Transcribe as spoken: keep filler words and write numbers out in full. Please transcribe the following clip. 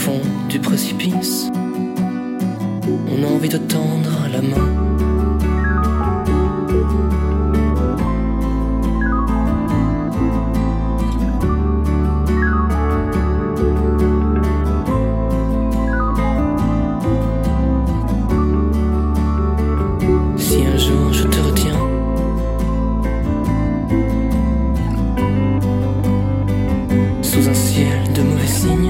fond du précipice. On a envie de tendre la main